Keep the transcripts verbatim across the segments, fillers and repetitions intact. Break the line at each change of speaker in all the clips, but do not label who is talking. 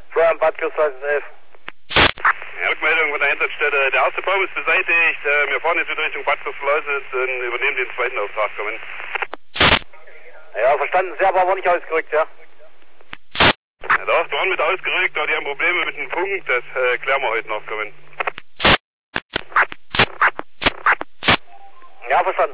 Florian Bad elf.
Ja, Rückmeldung von der Einsatzstelle. Der erste Baum ist beseitigt. Äh, wir fahren jetzt wieder Richtung Bad Fürstenlausitz und übernehmen den zweiten Auftrag. Kommen.
Ja, verstanden. Sehr aber nicht ausgerückt, ja.
Ja, doch, die waren mit ausgerückt, aber die haben Probleme mit dem Punkt. Das äh, klären wir heute noch. Kommen.
Ja, verstanden.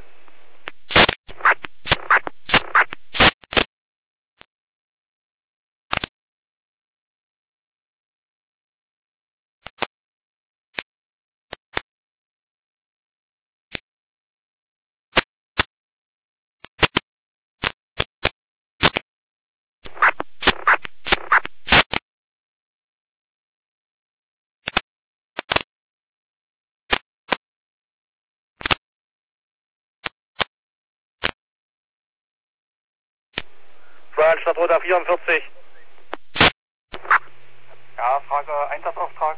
Florian Stadtroter vierundvierzig.
Ja, Frage Einsatzauftrag.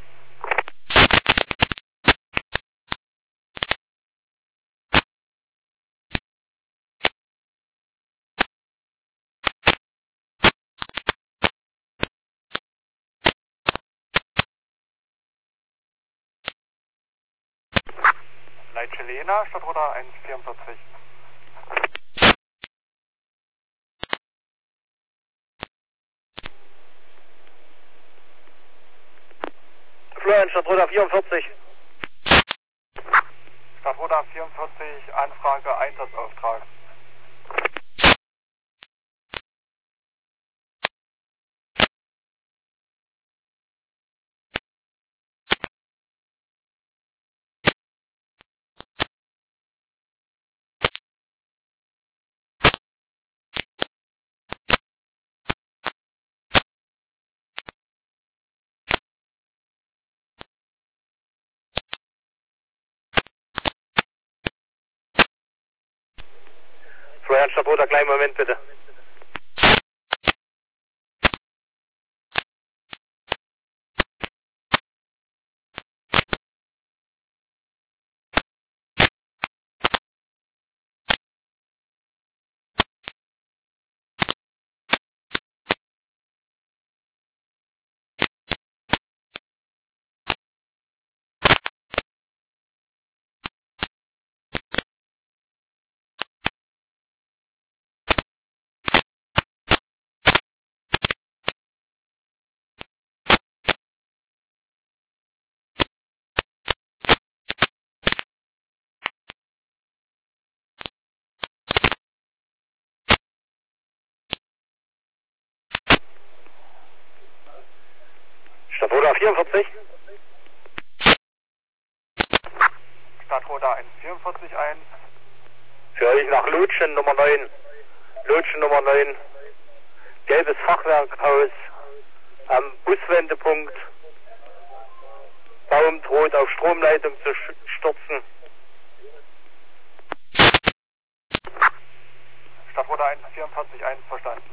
Leitschelena, Stadtroter eins vierundvierzig.
Florian Stadtroter vierundvierzig.
Stadtroter vierundvierzig, Anfrage Einsatzauftrag.
Florian Stadtroter, kleinen Moment bitte. Stadtroter vierundvierzig.
Stadtroter eins vierundvierzig ein.
Für euch nach Lutschen Nummer neun. Lutschen Nummer neun. Gelbes Fachwerkhaus am Buswendepunkt. Baum droht auf Stromleitung zu stürzen.
Stadtroter eins vierundvierzig eins verstanden.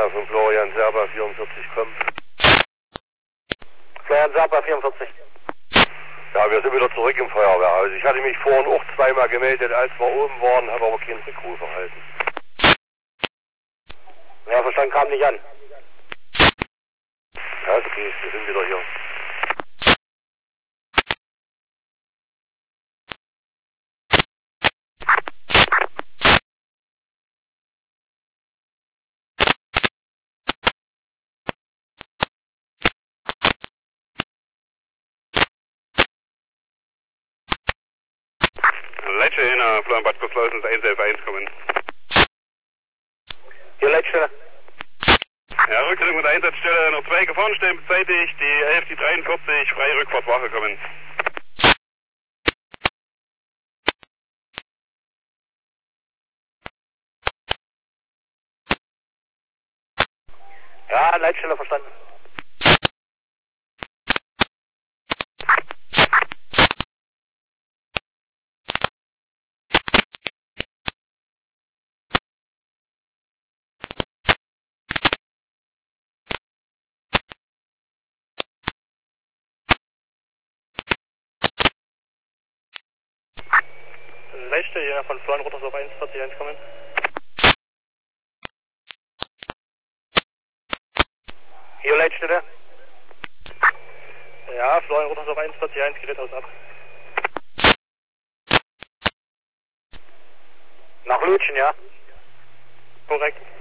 Jena von Florian Serba vierundvierzig kommt.
Florian Serba vierundvierzig.
Ja, wir sind wieder zurück im Feuerwehrhaus. Ich hatte mich vorhin auch zweimal gemeldet, als wir oben waren, habe aber keinen Rückruf erhalten.
Ja, verstanden, kam nicht an.
Ja, ist okay, wir sind wieder hier.
Leitsche Jena, Florian Bad Großleusen, eins elf eins kommen.
Hier Leitstelle.
Ja, Rückmeldung mit der Einsatzstelle, noch zwei Gefahrenstellen beseitigt, die elf, die dreiundvierzig, freie Rückfahrtwache kommen.
Ja, Leitstelle verstanden.
Leitstelle Jena von Florian Rottersdorf eins vierzig eins kommen.
Hier Leitstelle.
Ja, Florian Rottersdorf eins vierzig eins, Gerät aus ab.
Nach Lütchen, ja?
Korrekt.